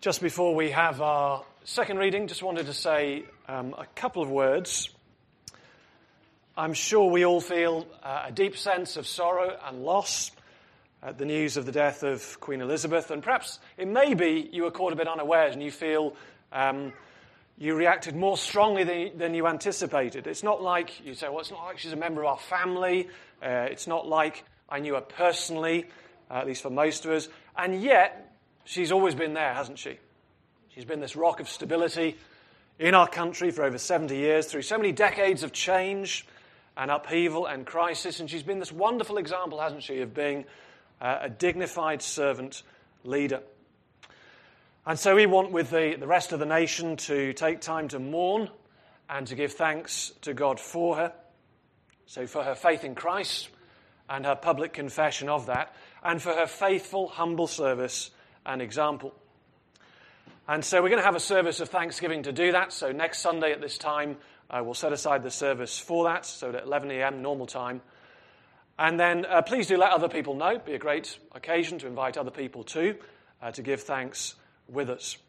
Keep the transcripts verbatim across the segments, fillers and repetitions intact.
Just before we have our second reading, just wanted to say um, a couple of words. I'm sure we all feel uh, a deep sense of sorrow and loss at the news of the death of Queen Elizabeth, and perhaps it may be you were caught a bit unawares and you feel um, you reacted more strongly than, than you anticipated. It's not like, you say, well, it's not like she's a member of our family, uh, it's not like I knew her personally, uh, at least for most of us, and yet she's always been there, hasn't she? She's been this rock of stability in our country for over seventy years, through so many decades of change and upheaval and crisis, and she's been this wonderful example, hasn't she, of being uh, a dignified servant leader. And so we want, with the, the rest of the nation, to take time to mourn and to give thanks to God for her. So for her faith in Christ and her public confession of that, and for her faithful, humble service and example. And so we're going to have a service of thanksgiving to do that. So next Sunday at this time, uh, we'll set aside the service for that, so at eleven a.m. normal time. And then uh, please do let other people know. It'd be a great occasion to invite other people too, uh, to give thanks with us.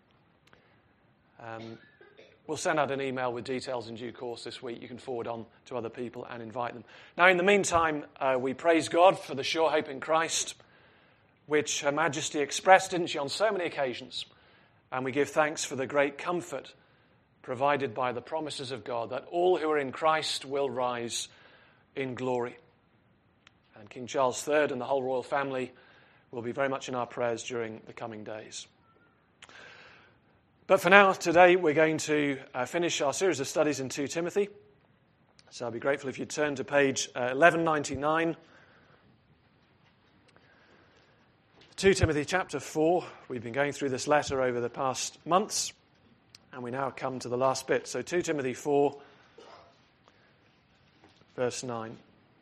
Um, we'll send out an email with details in due course this week. You can forward on to other people and invite them. Now, in the meantime, uh, we praise God for the sure hope in Christ, which Her Majesty expressed, didn't she, on so many occasions. And we give thanks for the great comfort provided by the promises of God, that all who are in Christ will rise in glory. And King Charles the Third and the whole royal family will be very much in our prayers during the coming days. But for now, today, we're going to uh, finish our series of studies in Second Timothy. So I'll be grateful if you turn to page uh, eleven ninety-nine. Second Timothy chapter four. We've been going through this letter over the past months, and we now come to the last bit. So Second Timothy four, verse nine.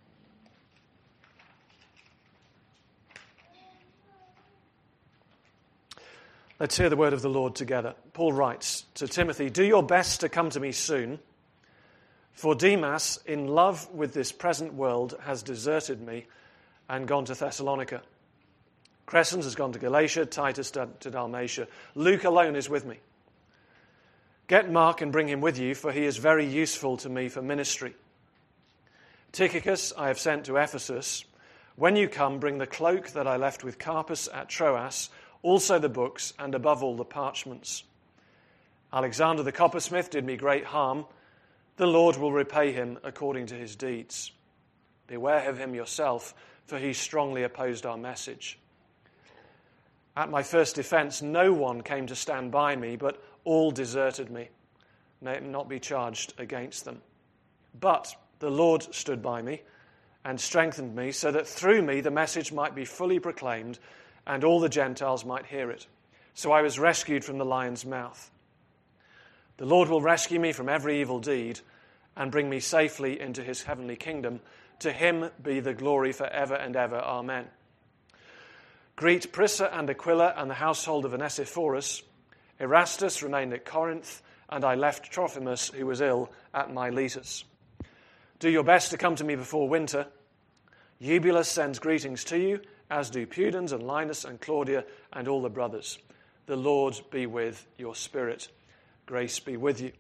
Let's hear the word of the Lord together. Paul writes to Timothy, "Do your best to come to me soon, for Demas, in love with this present world, has deserted me and gone to Thessalonica. Crescens has gone to Galatia, Titus to Dalmatia. Luke alone is with me. Get Mark and bring him with you, for he is very useful to me for ministry. Tychicus I have sent to Ephesus. When you come, bring the cloak that I left with Carpus at Troas, also the books, and above all the parchments. Alexander the coppersmith did me great harm. The Lord will repay him according to his deeds. Beware of him yourself, for he strongly opposed our message. At my first defense, no one came to stand by me, but all deserted me. May it not be charged against them. But the Lord stood by me and strengthened me, so that through me the message might be fully proclaimed, and all the Gentiles might hear it. So I was rescued from the lion's mouth. The Lord will rescue me from every evil deed and bring me safely into his heavenly kingdom. To him be the glory forever and ever. Amen. Greet Prisca and Aquila and the household of Onesiphorus. Erastus remained at Corinth, and I left Trophimus, who was ill, at Miletus. Do your best to come to me before winter. Eubulus sends greetings to you, as do Pudens and Linus and Claudia and all the brothers. The Lord be with your spirit. Grace be with you."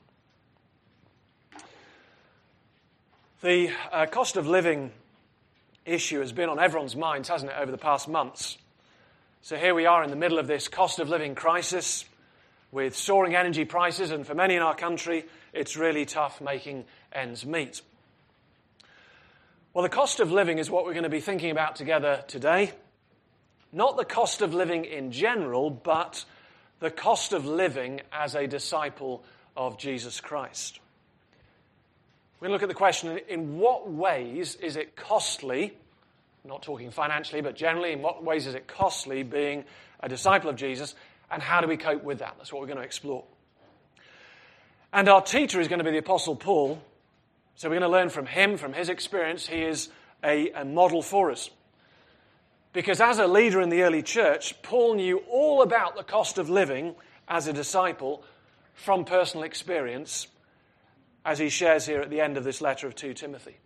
The uh, cost of living issue has been on everyone's minds, hasn't it, over the past months. So here we are in the middle of this cost of living crisis with soaring energy prices, and for many in our country, it's really tough making ends meet. Well, the cost of living is what we're going to be thinking about together today. Not the cost of living in general, but the cost of living as a disciple of Jesus Christ. We're going to look at the question, in what ways is it costly, not talking financially, but generally, in what ways is it costly being a disciple of Jesus, and how do we cope with that? That's what we're going to explore. And our teacher is going to be the Apostle Paul, so we're going to learn from him, from his experience. He is a, a model for us. Because as a leader in the early church, Paul knew all about the cost of living as a disciple from personal experience, as he shares here at the end of this letter of Second Timothy.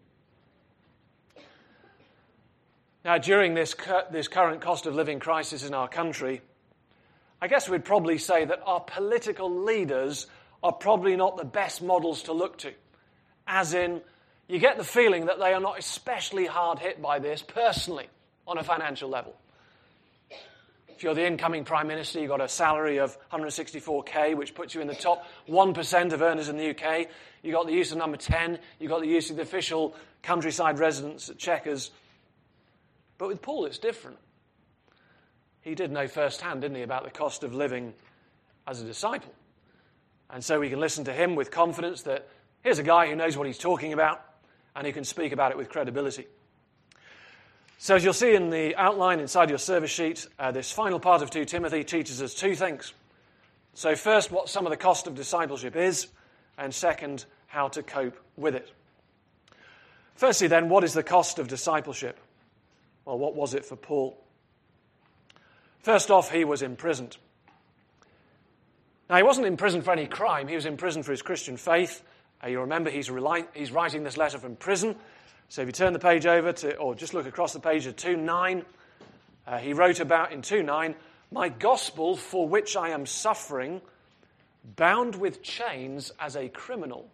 Now, during this, this current cost of living crisis in our country, I guess we'd probably say that our political leaders are probably not the best models to look to. As in, you get the feeling that they are not especially hard hit by this personally on a financial level. If you're the incoming Prime Minister, you've got a salary of one hundred sixty-four K, which puts you in the top one percent of earners in the U K. You've got the use of number ten. You've got the use of the official countryside residence at Chequers. But with Paul, it's different. He did know firsthand, didn't he, about the cost of living as a disciple. And so we can listen to him with confidence that here's a guy who knows what he's talking about and who can speak about it with credibility. So as you'll see in the outline inside your service sheet, uh, this final part of Second Timothy teaches us two things. So first, what some of the cost of discipleship is, and second, how to cope with it. Firstly then, what is the cost of discipleship? Well, what was it for Paul? First off, he was imprisoned. Now, he wasn't imprisoned for any crime. He was imprisoned for his Christian faith. Uh, you remember he's, rely- he's writing this letter from prison. So if you turn the page over to, or just look across the page to two nine, uh, he wrote about in two nine, my gospel for which I am suffering, bound with chains as a criminal.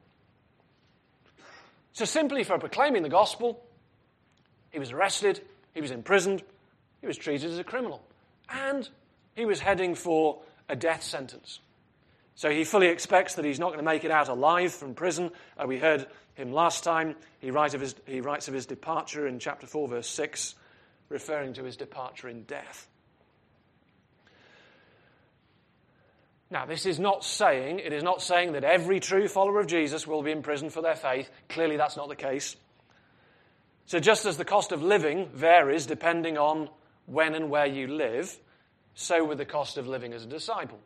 So simply for proclaiming the gospel, he was arrested, he was imprisoned, he was treated as a criminal. And he was heading for a death sentence. So he fully expects that he's not going to make it out alive from prison. Uh, we heard him last time. He, write of his, he writes of his departure in chapter four, verse six, referring to his departure in death. Now, this is not saying, it is not saying that every true follower of Jesus will be imprisoned for their faith. Clearly, that's not the case. So just as the cost of living varies depending on when and where you live, so with the cost of living as a disciple.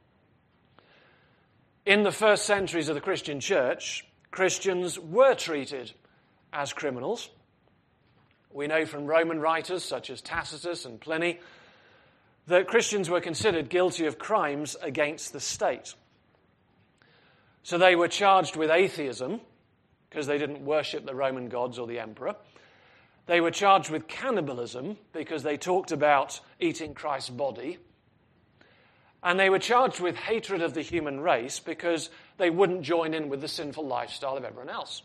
In the first centuries of the Christian church, Christians were treated as criminals. We know from Roman writers such as Tacitus and Pliny that Christians were considered guilty of crimes against the state. So they were charged with atheism because they didn't worship the Roman gods or the emperor. They were charged with cannibalism because they talked about eating Christ's body. And they were charged with hatred of the human race because they wouldn't join in with the sinful lifestyle of everyone else.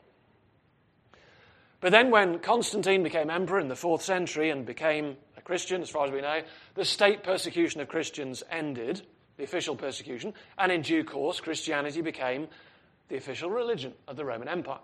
But then when Constantine became emperor in the fourth century and became a Christian, as far as we know, the state persecution of Christians ended, the official persecution, and in due course Christianity became the official religion of the Roman Empire.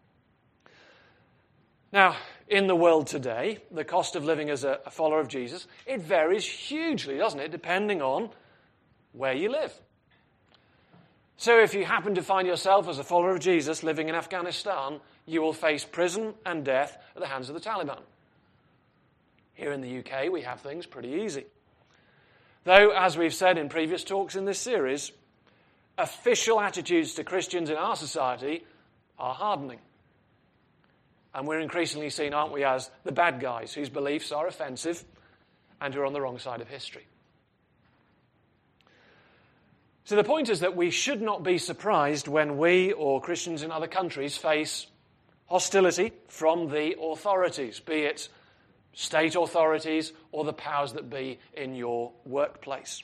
Now, in the world today, the cost of living as a, a follower of Jesus, it varies hugely, doesn't it, depending on where you live. So if you happen to find yourself as a follower of Jesus living in Afghanistan, you will face prison and death at the hands of the Taliban. Here in the U K, we have things pretty easy. Though, as we've said in previous talks in this series, official attitudes to Christians in our society are hardening. And we're increasingly seen, aren't we, as the bad guys whose beliefs are offensive and who are on the wrong side of history. So the point is that we should not be surprised when we or Christians in other countries face hostility from the authorities, be it state authorities or the powers that be in your workplace.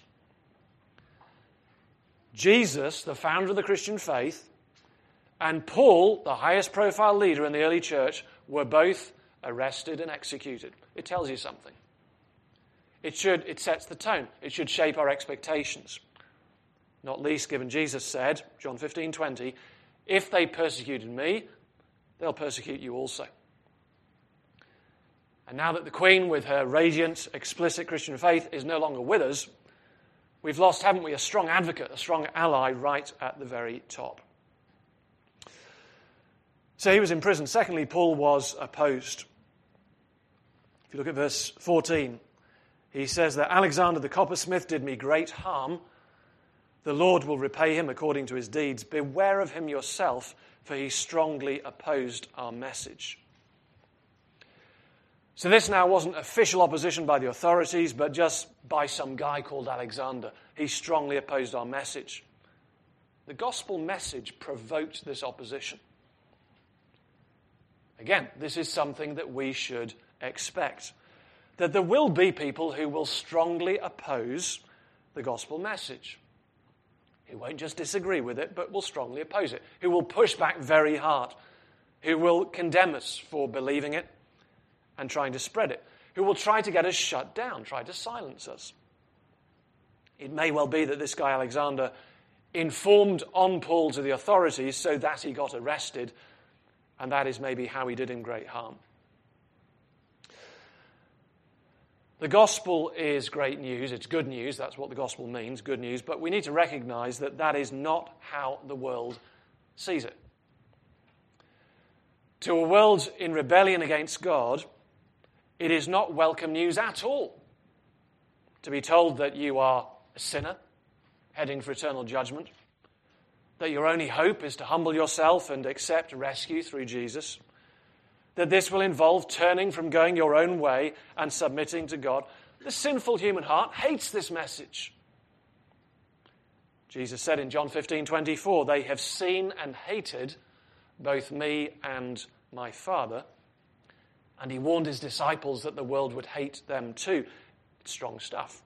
Jesus, the founder of the Christian faith, and Paul, the highest profile leader in the early church, were both arrested and executed. It tells you something. It should, it sets the tone. It should shape our expectations. Not least given Jesus said, John fifteen twenty, if they persecuted me, they'll persecute you also. And now that the Queen, with her radiant, explicit Christian faith, is no longer with us, we've lost, haven't we, a strong advocate, a strong ally right at the very top. So he was in prison. Secondly, Paul was opposed. If you look at verse fourteen, he says that Alexander the coppersmith did me great harm. The Lord will repay him according to his deeds. Beware of him yourself, for he strongly opposed our message. So this now wasn't official opposition by the authorities, but just by some guy called Alexander. He strongly opposed our message. The gospel message provoked this opposition. Again, this is something that we should expect. That there will be people who will strongly oppose the gospel message, who won't just disagree with it, but will strongly oppose it, who will push back very hard, who will condemn us for believing it and trying to spread it, who will try to get us shut down, try to silence us. It may well be that this guy Alexander informed on Paul to the authorities so that he got arrested, and that is maybe how he did him great harm. The gospel is great news. It's good news. That's what the gospel means, good news. But we need to recognize that that is not how the world sees it. To a world in rebellion against God, it is not welcome news at all to be told that you are a sinner heading for eternal judgment, that your only hope is to humble yourself and accept rescue through Jesus, that this will involve turning from going your own way and submitting to God. The sinful human heart hates this message. Jesus said in John fifteen twenty-four, "They have seen and hated both me and my Father." And he warned his disciples that the world would hate them too. It's strong stuff.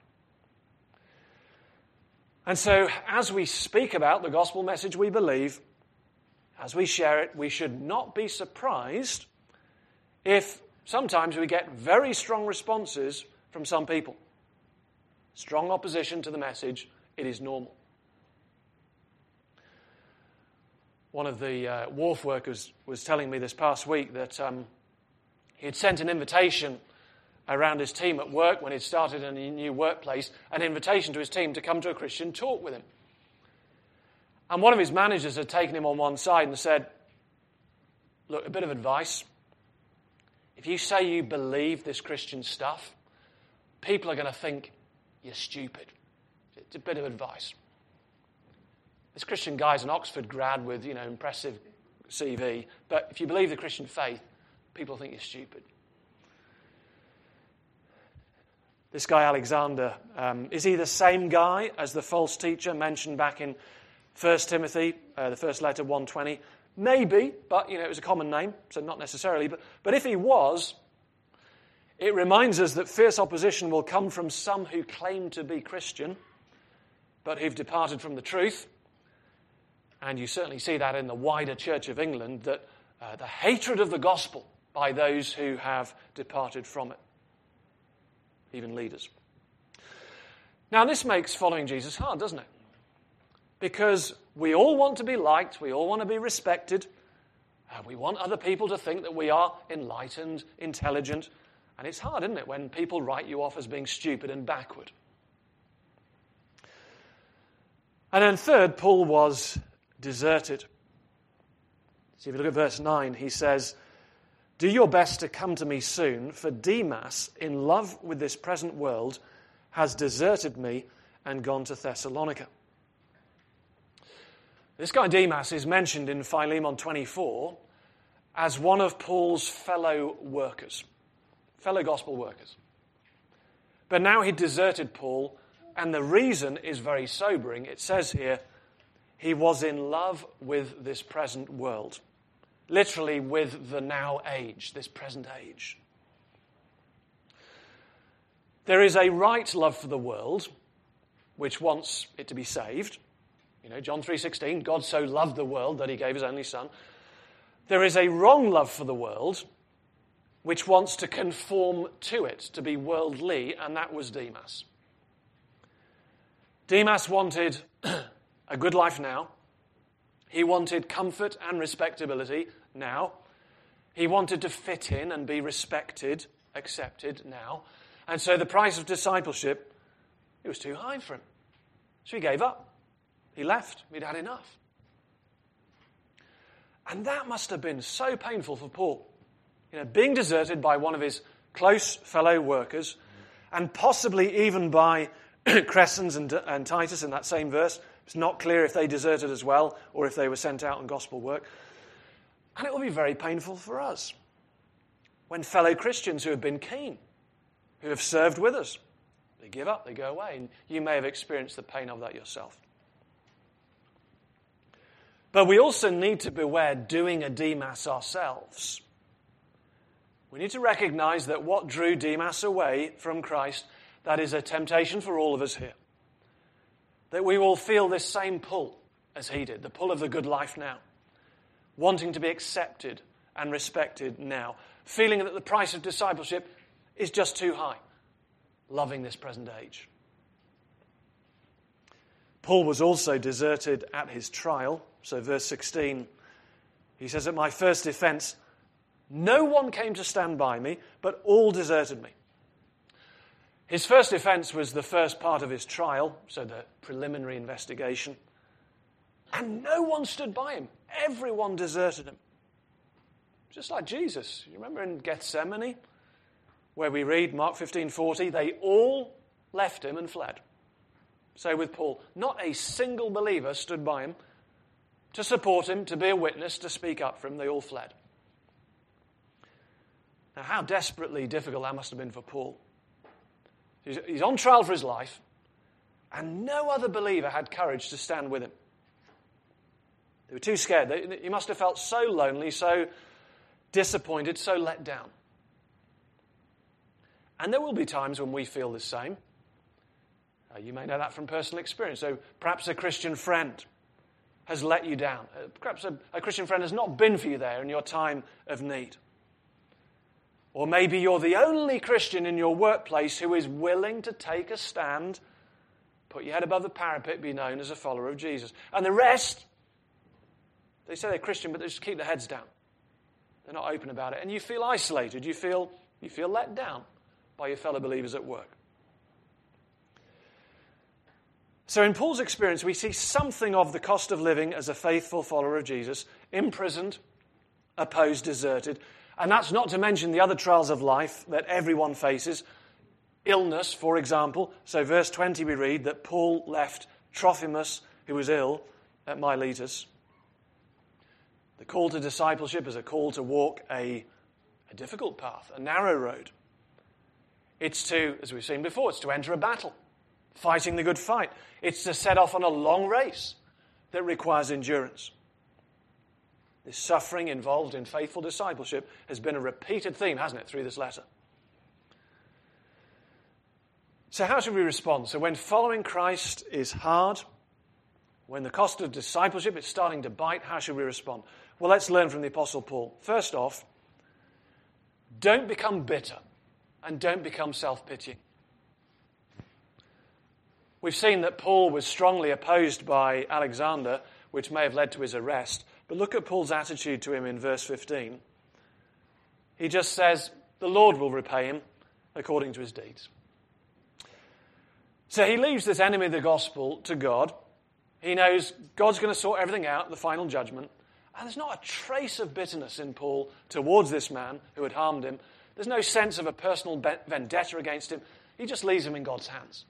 And so, as we speak about the gospel message we believe, as we share it, we should not be surprised if sometimes we get very strong responses from some people. Strong opposition to the message, it is normal. One of the uh, wharf workers was telling me this past week that um, he had sent an invitation around his team at work when he'd started in a new workplace, an invitation to his team to come to a Christian talk with him. And one of his managers had taken him on one side and said, "Look, a bit of advice. If you say you believe this Christian stuff, people are going to think you're stupid. It's a bit of advice. This Christian guy's an Oxford grad with, you know, impressive C V, but if you believe the Christian faith, people think you're stupid." This guy Alexander, um, is he the same guy as the false teacher mentioned back in First Timothy, uh, the first letter, one twenty? Maybe, but you know it was a common name, so not necessarily. But, but if he was, it reminds us that fierce opposition will come from some who claim to be Christian, but who've departed from the truth. And you certainly see that in the wider Church of England, that uh, the hatred of the gospel by those who have departed from it, even leaders. Now, this makes following Jesus hard, doesn't it? Because we all want to be liked, we all want to be respected, uh, we want other people to think that we are enlightened, intelligent, and it's hard, isn't it, when people write you off as being stupid and backward. And then third, Paul was deserted. See, if you look at verse nine, he says, "Do your best to come to me soon, for Demas, in love with this present world, has deserted me and gone to Thessalonica." This guy Demas is mentioned in Philemon twenty-four as one of Paul's fellow workers, fellow gospel workers. But now he deserted Paul, and the reason is very sobering. It says here, he was in love with this present world. Literally with the now age, this present age. There is a right love for the world, which wants it to be saved. You know, John three sixteen, God so loved the world that he gave his only son. There is a wrong love for the world, which wants to conform to it, to be worldly, and that was Demas. Demas wanted a good life now. He wanted comfort and respectability now. He wanted to fit in and be respected, accepted now. And so the price of discipleship, it was too high for him. So he gave up. He left. He'd had enough. And that must have been so painful for Paul. You know, being deserted by one of his close fellow workers, and possibly even by Crescens and, and Titus in that same verse. It's not clear if they deserted as well or if they were sent out on gospel work. And it will be very painful for us when fellow Christians who have been keen, who have served with us, they give up, they go away. And you may have experienced the pain of that yourself. But we also need to beware doing a Demas ourselves. We need to recognize that what drew Demas away from Christ, that is a temptation for all of us here. that we will feel this same pull as he did, the pull of the good life now, wanting to be accepted and respected now, feeling that the price of discipleship is just too high, loving this present age. Paul was also deserted at his trial. So verse sixteen, he says, at my first defense, no one came to stand by me, but all deserted me. His first defense was the first part of his trial, so the preliminary investigation. And no one stood by him. Everyone deserted him. Just like Jesus. You remember in Gethsemane, where we read, Mark fifteen forty, they all left him and fled. So with Paul, not a single believer stood by him to support him, to be a witness, to speak up for him. They all fled. Now, how desperately difficult that must have been for Paul. He's, he's on trial for his life, and no other believer had courage to stand with him. They were too scared. They, he must have felt so lonely, so disappointed, so let down. And there will be times when we feel the same. Uh, you may know that from personal experience. So perhaps a Christian friend has let you down. Uh, perhaps a, a Christian friend has not been for you there in your time of need. Or maybe you're the only Christian in your workplace who is willing to take a stand, put your head above the parapet, be known as a follower of Jesus. And the rest, they say they're Christian, but they just keep their heads down. They're not open about it. And you feel isolated. You feel, you feel let down by your fellow believers at work. So in Paul's experience, we see something of the cost of living as a faithful follower of Jesus, imprisoned, opposed, deserted. And that's not to mention the other trials of life that everyone faces. Illness, for example. So verse twenty we read that Paul left Trophimus, who was ill, at Miletus. The call to discipleship is a call to walk a, a difficult path, a narrow road. It's to, as we've seen before, it's to enter a battle, fighting the good fight. It's to set off on a long race that requires endurance. This suffering involved in faithful discipleship has been a repeated theme, hasn't it, through this letter? So how should we respond? So when following Christ is hard, when the cost of discipleship is starting to bite, how should we respond? Well, let's learn from the Apostle Paul. First off, don't become bitter and don't become self-pitying. We've seen that Paul was strongly opposed by Alexander, which may have led to his arrest. But look at Paul's attitude to him in verse fifteen. He just says, the Lord will repay him according to his deeds. So he leaves this enemy of the gospel to God. He knows God's going to sort everything out, the final judgment. And there's not a trace of bitterness in Paul towards this man who had harmed him. There's no sense of a personal vendetta against him. He just leaves him in God's hands.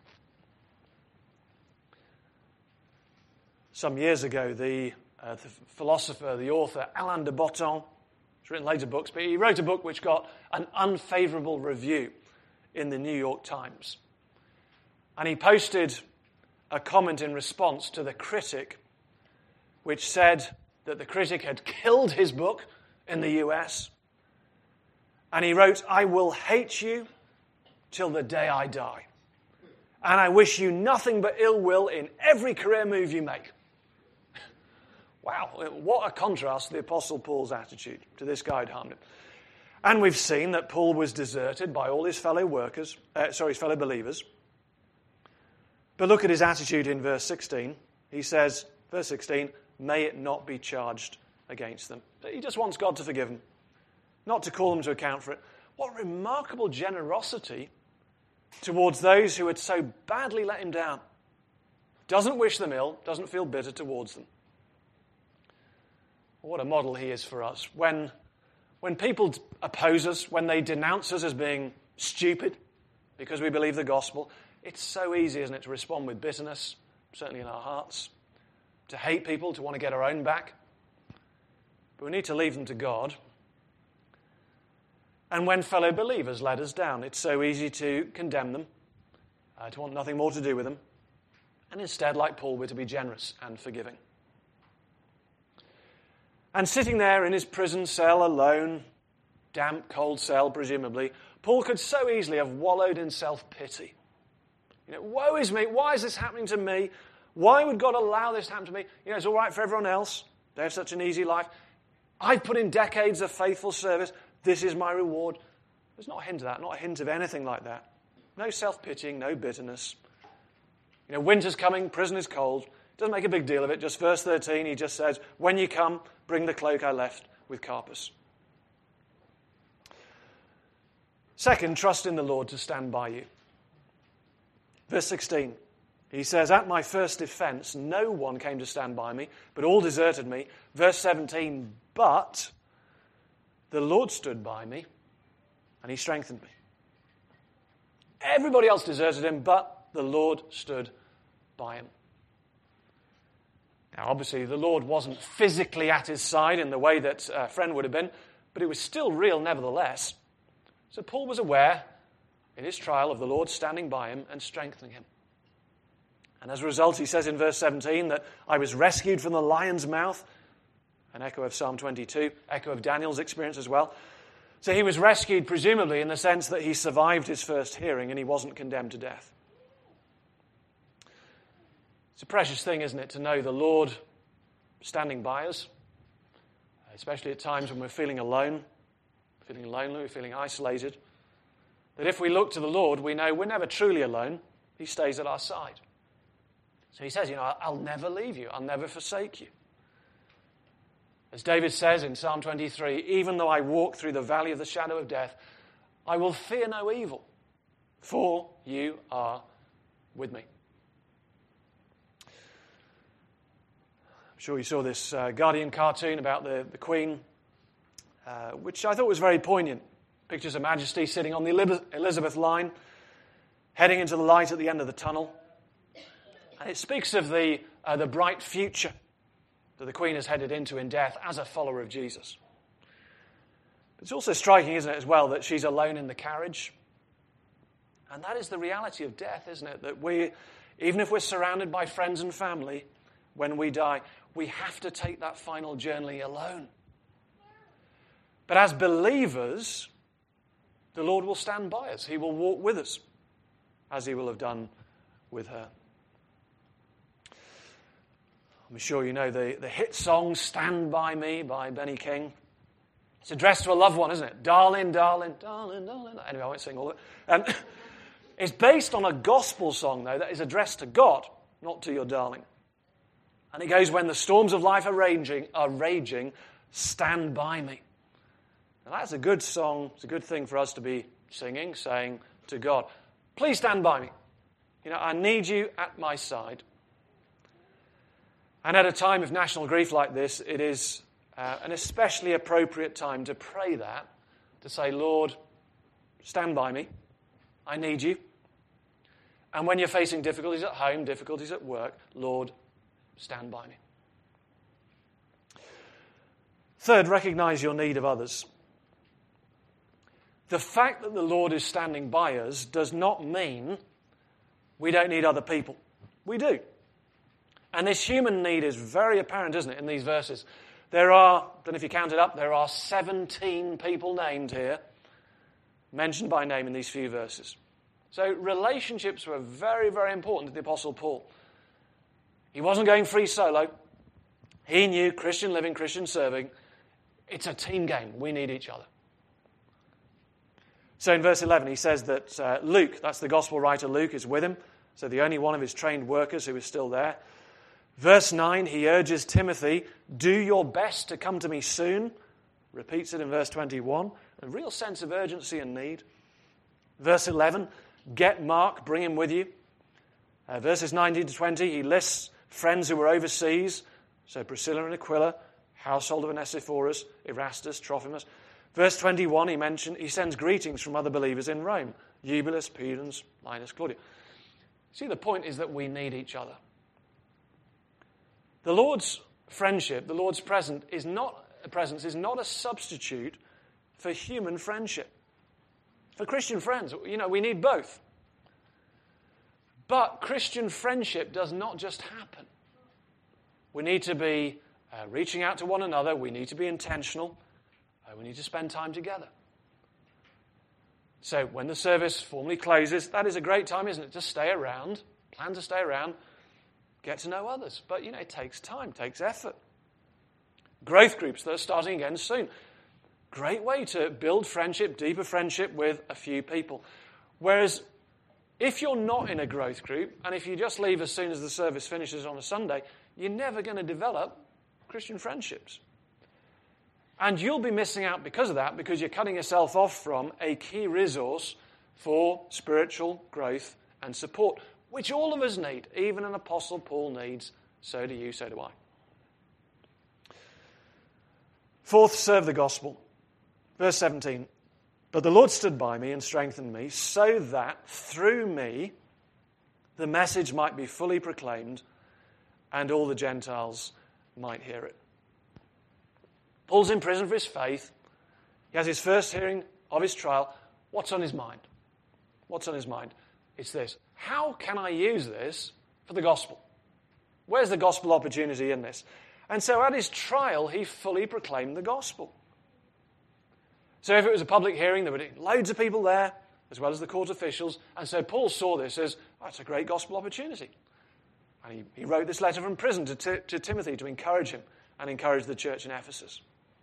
Some years ago, the, uh, the philosopher, the author, Alain de Botton, he's written later books, but he wrote a book which got an unfavorable review in the New York Times. And he posted a comment in response to the critic, which said that the critic had killed his book in the U S. And he wrote, I will hate you till the day I die. And I wish you nothing but ill will in every career move you make. Wow, what a contrast to the Apostle Paul's attitude to this guy who'd harmed him. And we've seen that Paul was deserted by all his fellow workers, uh, sorry, his fellow believers. But look at his attitude in verse sixteen. He says, verse sixteen, may it not be charged against them. He just wants God to forgive him, not to call them to account for it. What remarkable generosity towards those who had so badly let him down. Doesn't wish them ill, doesn't feel bitter towards them. What a model he is for us. When, when people oppose us, when they denounce us as being stupid because we believe the gospel, it's so easy, isn't it, to respond with bitterness, certainly in our hearts, to hate people, to want to get our own back. But we need to leave them to God. And when fellow believers let us down, it's so easy to condemn them, uh, to want nothing more to do with them, and instead, like Paul, we're to be generous and forgiving. And sitting there in his prison cell alone, damp, cold cell, presumably, Paul could so easily have wallowed in self-pity. You know, woe is me, why is this happening to me? Why would God allow this to happen to me? You know, it's all right for everyone else. They have such an easy life. I've put in decades of faithful service. This is my reward. There's not a hint of that, not a hint of anything like that. No self-pitying, no bitterness. You know, winter's coming, prison is cold. Doesn't make a big deal of it. Just verse thirteen, he just says, when you come, bring the cloak I left with Carpus. Second, trust in the Lord to stand by you. Verse sixteen, he says, at my first defense, no one came to stand by me, but all deserted me. Verse seventeen, but the Lord stood by me, and he strengthened me. Everybody else deserted him, but the Lord stood by him. Now, obviously, the Lord wasn't physically at his side in the way that a friend would have been, but it was still real nevertheless. So Paul was aware in his trial of the Lord standing by him and strengthening him. And as a result, he says in verse seventeen that I was rescued from the lion's mouth, an echo of Psalm twenty-two, echo of Daniel's experience as well. So he was rescued presumably in the sense that he survived his first hearing and he wasn't condemned to death. It's a precious thing, isn't it, to know the Lord standing by us, especially at times when we're feeling alone, feeling lonely, we're feeling isolated. That if we look to the Lord, we know we're never truly alone. He stays at our side. So he says, you know, I'll never leave you. I'll never forsake you. As David says in Psalm twenty-three, even though I walk through the valley of the shadow of death, I will fear no evil, for you are with me. I'm sure you saw this uh, Guardian cartoon about the, the Queen, uh, which I thought was very poignant. Pictures Her Majesty sitting on the Elizabeth line, heading into the light at the end of the tunnel. And it speaks of the, uh, the bright future that the Queen has headed into in death as a follower of Jesus. It's also striking, isn't it, as well, that she's alone in the carriage. And that is the reality of death, isn't it? That we, even if we're surrounded by friends and family, when we die, we have to take that final journey alone. But as believers, the Lord will stand by us. He will walk with us, as he will have done with her. I'm sure you know the, the hit song, Stand By Me, by Benny King. It's addressed to a loved one, isn't it? Darling, darling, darling, darling. Anyway, I won't sing all of it. Um, it's based on a gospel song, though, that is addressed to God, not to your darling. And it goes, when the storms of life are raging, are raging, stand by me. And that's a good song. It's a good thing for us to be singing, saying to God, please stand by me. You know, I need you at my side. And at a time of national grief like this, it is uh, an especially appropriate time to pray that, to say, Lord, stand by me. I need you. And when you're facing difficulties at home, difficulties at work, Lord, stand by me. Third, recognize your need of others. The fact that the Lord is standing by us does not mean we don't need other people. We do. And this human need is very apparent, isn't it, in these verses. There are, I don't know if you counted up, there are seventeen people named here, mentioned by name in these few verses. So relationships were very, very important to the Apostle Paul. He wasn't going free solo. He knew Christian living, Christian serving. It's a team game. We need each other. So in verse eleven, he says that uh, Luke, that's the gospel writer Luke, is with him. So the only one of his trained workers who is still there. Verse nine, he urges Timothy, do your best to come to me soon. Repeats it in verse twenty-one. A real sense of urgency and need. Verse eleven, get Mark, bring him with you. Uh, verses nineteen to twenty, he lists friends who were overseas. So Priscilla and Aquila, household of Onesiphorus, Erastus, Trophimus. Verse twenty-one, he mentioned he sends greetings from other believers in Rome. Eubulus, Pudens, Linus, Claudia. See, the point is that we need each other. The Lord's friendship, the Lord's presence is not, presence is not a substitute for human friendship. For Christian friends, you know, we need both. But Christian friendship does not just happen. We need to be uh, reaching out to one another. We need to be intentional. Uh, we need to spend time together. So when the service formally closes, that is a great time, isn't it? To stay around, plan to stay around, get to know others. But, you know, it takes time, takes effort. Growth groups that are starting again soon. Great way to build friendship, deeper friendship with a few people. Whereas if you're not in a growth group, and if you just leave as soon as the service finishes on a Sunday, you're never going to develop Christian friendships. And you'll be missing out because of that, because you're cutting yourself off from a key resource for spiritual growth and support, which all of us need. Even an Apostle Paul needs. So do you, so do I. Fourth, serve the gospel. Verse seventeen. But the Lord stood by me and strengthened me, so that through me the message might be fully proclaimed and all the Gentiles might hear it. Paul's in prison for his faith. He has his first hearing of his trial. What's on his mind? What's on his mind? It's this. How can I use this for the gospel? Where's the gospel opportunity in this? And so at his trial, he fully proclaimed the gospel. So if it was a public hearing, there were loads of people there, as well as the court officials. And so Paul saw this as, that's a great gospel opportunity. And he, he wrote this letter from prison to, T- to Timothy to encourage him and encourage the church in Ephesus.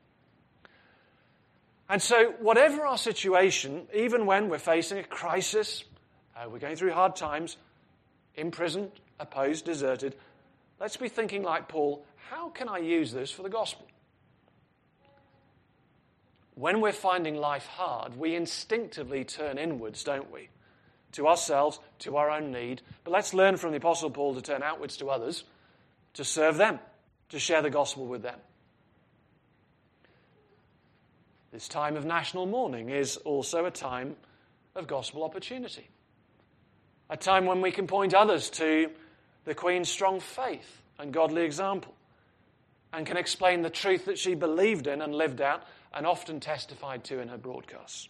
And so whatever our situation, even when we're facing a crisis, uh, we're going through hard times, imprisoned, opposed, deserted, let's be thinking like Paul, how can I use this for the gospel? When we're finding life hard, we instinctively turn inwards, don't we? To ourselves, to our own need. But let's learn from the Apostle Paul to turn outwards to others, to serve them, to share the gospel with them. This time of national mourning is also a time of gospel opportunity. A time when we can point others to the Queen's strong faith and godly example, and can explain the truth that she believed in and lived out and often testified to in her broadcasts.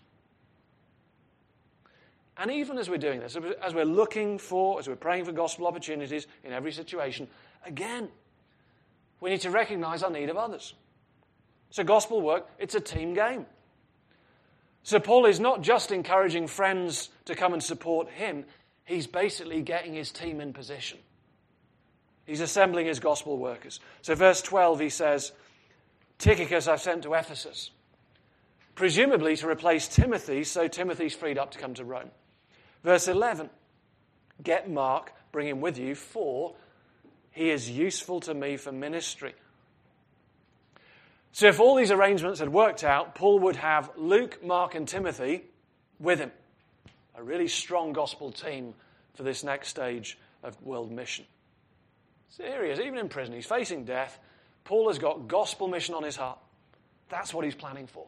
And even as we're doing this, as we're looking for, as we're praying for gospel opportunities in every situation, again, we need to recognize our need of others. So gospel work, it's a team game. So Paul is not just encouraging friends to come and support him, he's basically getting his team in position. He's assembling his gospel workers. So verse twelve, he says, Tychicus I've sent to Ephesus, presumably to replace Timothy, so Timothy's freed up to come to Rome. Verse eleven, get Mark, bring him with you, for he is useful to me for ministry. So if all these arrangements had worked out, Paul would have Luke, Mark, and Timothy with him. A really strong gospel team for this next stage of world mission. So here he is, even in prison, he's facing death. Paul has got gospel mission on his heart. That's what he's planning for.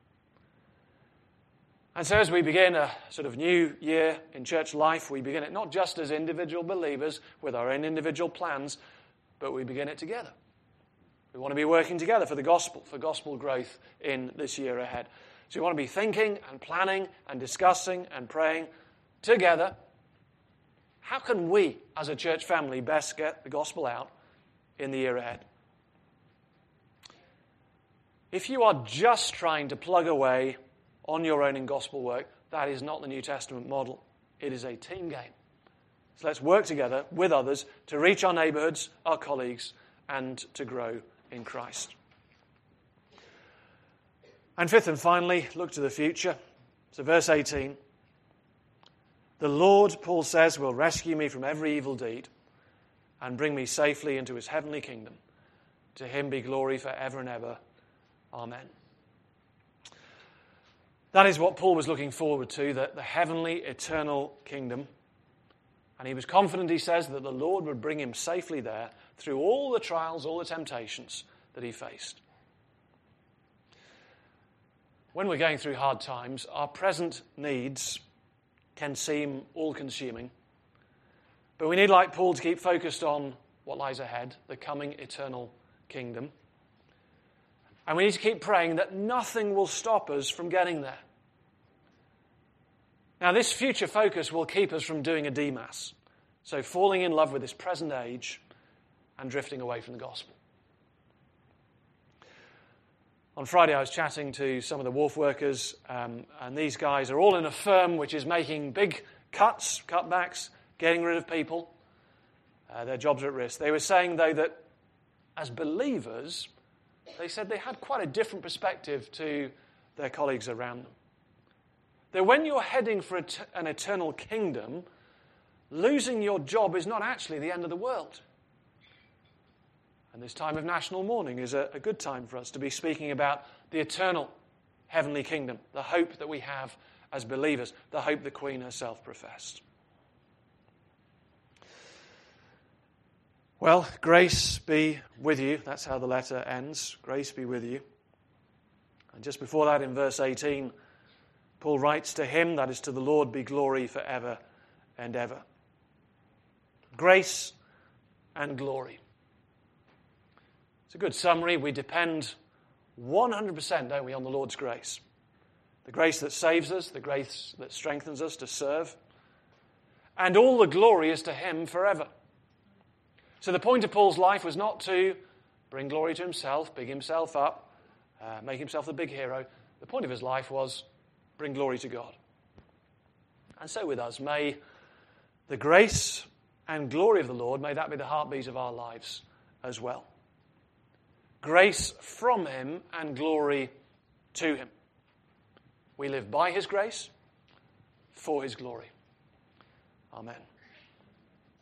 And so as we begin a sort of new year in church life, we begin it not just as individual believers with our own individual plans, but we begin it together. We want to be working together for the gospel, for gospel growth in this year ahead. So we want to be thinking and planning and discussing and praying together. How can we, as a church family, best get the gospel out in the year ahead? If you are just trying to plug away on your own in gospel work, that is not the New Testament model. It is a team game. So let's work together with others to reach our neighborhoods, our colleagues, and to grow in Christ. And fifth and finally, look to the future. So verse eighteen. The Lord, Paul says, will rescue me from every evil deed and bring me safely into his heavenly kingdom. To him be glory forever and ever. Amen. That is what Paul was looking forward to, the, the heavenly, eternal kingdom. And he was confident, he says, that the Lord would bring him safely there through all the trials, all the temptations that he faced. When we're going through hard times, our present needs can seem all-consuming. But we need, like Paul, to keep focused on what lies ahead, the coming eternal kingdom. And we need to keep praying that nothing will stop us from getting there. Now, this future focus will keep us from doing a Demas, so falling in love with this present age and drifting away from the gospel. On Friday, I was chatting to some of the wharf workers, um, and these guys are all in a firm which is making big cuts, cutbacks, getting rid of people. Uh, their jobs are at risk. They were saying, though, that as believers, they said they had quite a different perspective to their colleagues around them. That when you're heading for an eternal kingdom, losing your job is not actually the end of the world. And this time of national mourning is a, a good time for us to be speaking about the eternal heavenly kingdom, the hope that we have as believers, the hope the Queen herself professed. Well, grace be with you. That's how the letter ends. Grace be with you. And just before that, in verse eighteen, Paul writes, to him, that is to the Lord, be glory forever and ever. Grace and glory. It's a good summary. We depend one hundred percent, don't we, on the Lord's grace. The grace that saves us, the grace that strengthens us to serve. And all the glory is to him forever. So the point of Paul's life was not to bring glory to himself, big himself up, uh, make himself the big hero. The point of his life was bring glory to God. And so with us, may the grace and glory of the Lord, may that be the heartbeat of our lives as well. Grace from him and glory to him. We live by his grace, for his glory. Amen.